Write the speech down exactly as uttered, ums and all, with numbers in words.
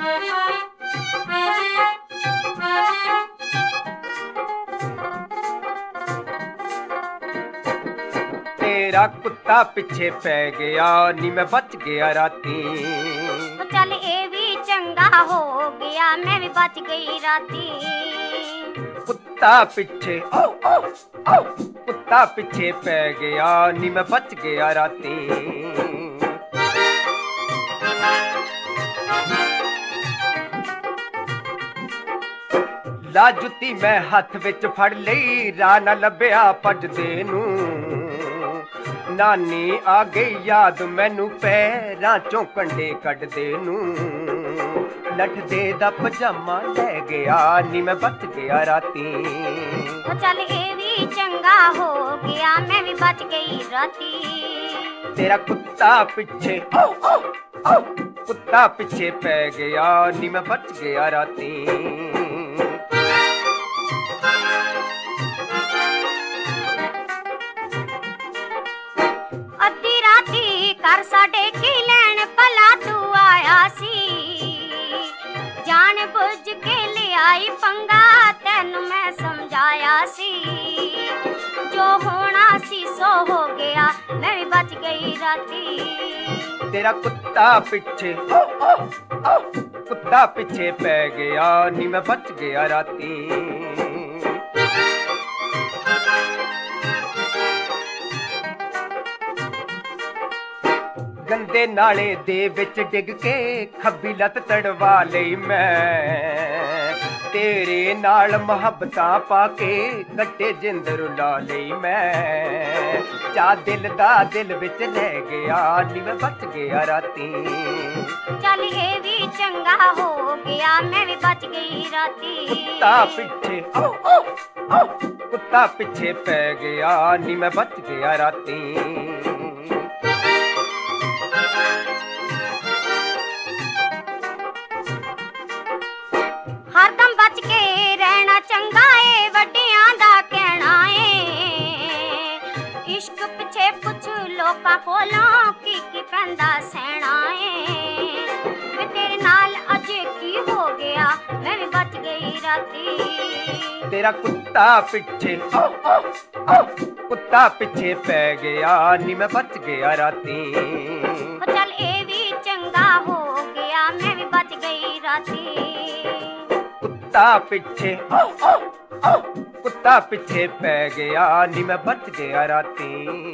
तेरा कुत्ता पिछे पै गया नी मैं बच गया राती। तो चल ए भी चंगा हो गया मैं भी बच गई राती। कुत्ता पिछे ओ ओ ओ कुत्ता पिछे पै गया नी मैं बच गया राती। ला जुत्ती मैं हथ विच फड़ लई राह ना लभ्या भजदे नूं। नानी आ गई याद मैनू पैरां चों कंडे कड्डदे नूं। लठदे दा पजामा लै गया नी मैं बच गया राती। तो चल ए भी चंगा हो गया मैं भी बच गई राती। तेरा कुत्ता पिछे ओ ओ ओ कुत्ता पिछे पै गया नी मैं बच गया राती। अद्धी राती कर साडे की लैन भला तू आया सी। जान बुझ के ले आई पंगा तेनू मैं समझाया सी। जो होना सी सो हो गया मैं भी बच गई राती। तेरा कुत्ता पिछे ओ ओ ओ कुत्ता पिछे पै गया नी मैं बच गया राती। गंदे नाले दे विच डिग के खब्बी लत तड़वा लई मैं। तेरे नाल मुहब्बतां पाके कट्टे जिंद रुला लई मैं। जा दिल दा दिल विच ले गया नी मैं बच गया राती। चल ए भी चंगा हो गया मैं भी बच गई राती। कुत्ता पिछे ओ ओ ओ कुत्ता पिछे पै गया नी मैं बच गया राती। हरदम बच के रहना चंगा है वड्डियां दा कहना है। इश्क पिछे पुछ लोकां कोलों की की पैंदा सहना है। मैं तेरे नाल अज की हो गया मैं भी बच गई राती। तेरा कुत्ता पिछे ओ ओ ओ कुत्ता पिछे पै गया नी मैं बच गया राती। ओ चल ए भी चंगा हो गया मैं भी बच गई राती। कुत्ता पिछे ओ ओ ओ कुत्ता पिछे पै गया नी मैं बच गया राती।